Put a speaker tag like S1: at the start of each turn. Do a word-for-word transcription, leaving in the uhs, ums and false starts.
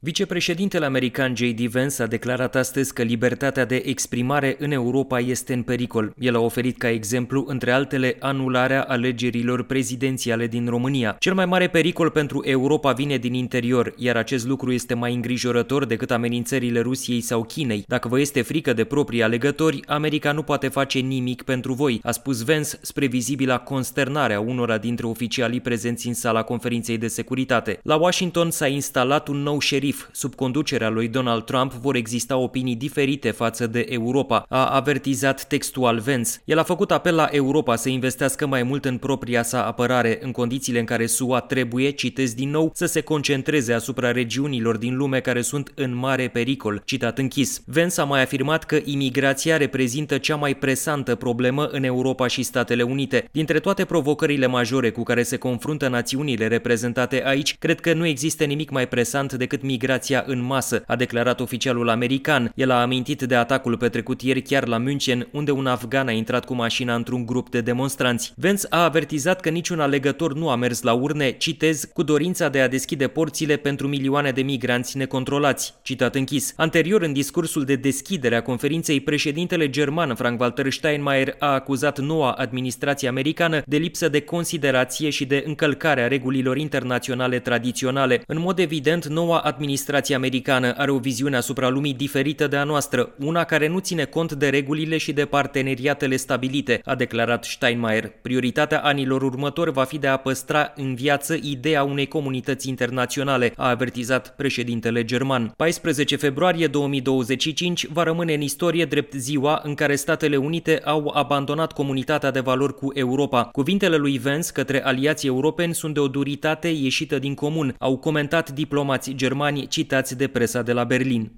S1: Vicepreședintele american J D Vance a declarat astăzi că libertatea de exprimare în Europa este în pericol. El a oferit ca exemplu, între altele, anularea alegerilor prezidențiale din România. Cel mai mare pericol pentru Europa vine din interior, iar acest lucru este mai îngrijorător decât amenințările Rusiei sau Chinei. Dacă vă este frică de proprii alegători, America nu poate face nimic pentru voi, a spus Vance spre vizibila consternare a unora dintre oficialii prezenți în sala conferinței de securitate. La Washington s-a instalat un nou șerif. Sub conducerea lui Donald Trump vor exista opinii diferite față de Europa, a avertizat textual Vance. El a făcut apel la Europa să investească mai mult în propria sa apărare, în condițiile în care S U A trebuie, citez din nou, să se concentreze asupra regiunilor din lume care sunt în mare pericol, citat închis. Vance a mai afirmat că imigrația reprezintă cea mai presantă problemă în Europa și Statele Unite. Dintre toate provocările majore cu care se confruntă națiunile reprezentate aici, cred că nu există nimic mai presant decât migrația migrația în masă, a declarat oficialul american. El a amintit de atacul petrecut ieri chiar la München, unde un afgan a intrat cu mașina într-un grup de demonstranți. Vance a avertizat că niciun alegător nu a mers la urne, citez, cu dorința de a deschide porțile pentru milioane de migranți necontrolați, citat închis. Anterior, în discursul de deschidere a conferinței, președintele german Frank-Walter Steinmeier a acuzat noua administrație americană de lipsă de considerație și de încălcarea regulilor internaționale tradiționale. În mod evident, noua administrația americană are o viziune asupra lumii diferită de a noastră, una care nu ține cont de regulile și de parteneriatele stabilite, a declarat Steinmeier. Prioritatea anilor următori va fi de a păstra în viață ideea unei comunități internaționale, a avertizat președintele german. paisprezece februarie două mii douăzeci și cinci va rămâne în istorie drept ziua în care Statele Unite au abandonat comunitatea de valori cu Europa. Cuvintele lui Vance către aliații europeni sunt de o duritate ieșită din comun, au comentat diplomații germani citați de presa de la Berlin.